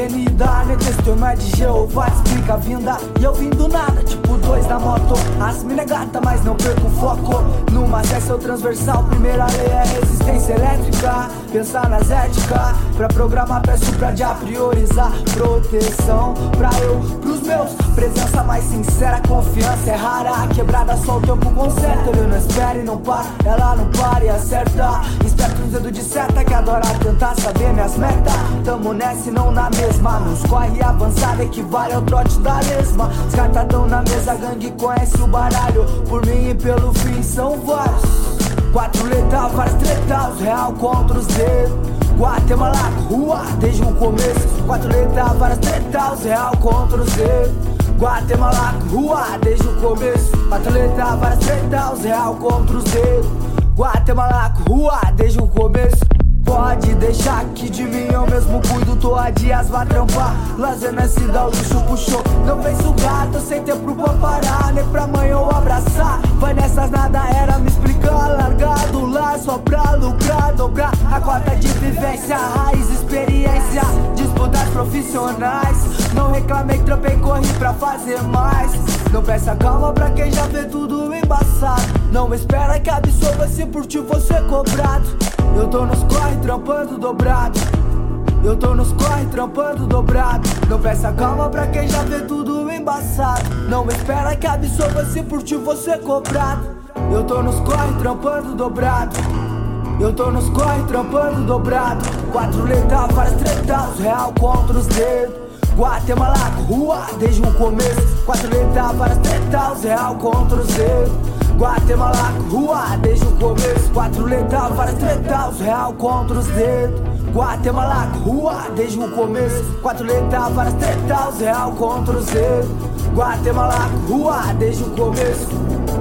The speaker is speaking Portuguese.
avenida, nem testemunha de Jeová explica a vinda. E eu vim do nada, tipo 2 na moto. As mina é gata, mas não perco o foco. Numa sessão transversal, primeira lei é resistência elétrica. Pensar nas éticas, pra programar peço pra já priorizar. Proteção pra eu, pros meus. Presença mais sincera, confiança é rara. Quebrada só o tempo conserta. Ele não espera e não para, ela não para e acerta. Esperto um dedo de seta que adora tentar saber minhas metas. Tamo nessa e não na mesma. Nos corre avançada equivale ao trote da lesma. Os cartas tão na mesa, gangue conhece o baralho. Por mim e pelo fim são vários. 4 letras, várias tretas, os real contra os dedos. Guatemala, rua, desde o começo. 4 letras, várias tretas, os real contra os dedos. Guatemala, rua, desde o começo. 4 letras, várias tretas, os real contra os dedos. Guatemala, rua, desde o começo. Pode deixar que de mim eu mesmo cuido. Tô a dias, vá trampar. Lazer nesse dá o luxo puxou. Não penso gato, sem tempo pra parar, nem pra amanhã eu abraçar. Vai nessas nada era me explicar. Largado lá só pra lucrar. Dobrar a cota de vivência, raiz, experiência, disputas profissionais. Não reclamei, trampei, corri pra fazer mais. Não peça calma pra quem já vê tudo embaçado. Não espera que absorva se por ti for ser cobrado. Eu tô nos corre trampando dobrado. Eu tô nos corre trampando dobrado. Não peça calma pra quem já vê tudo embaçado. Não espera que absorva se por ti for ser cobrado. Eu tô nos corre trampando dobrado. Eu tô nos corre trampando dobrado. 4 letras, várias tretas, os real contra os dedos. Guatemala, rua, desde o começo. 4 letras, várias tretas, os real contra os dedos. Guatemala, rua, desde o começo. 4 letras, várias tretas, os real contra os dedos. Guatemala, rua, desde o começo. 4 letras, várias tretas, os real contra os dedos. Guatemala, rua, desde o começo.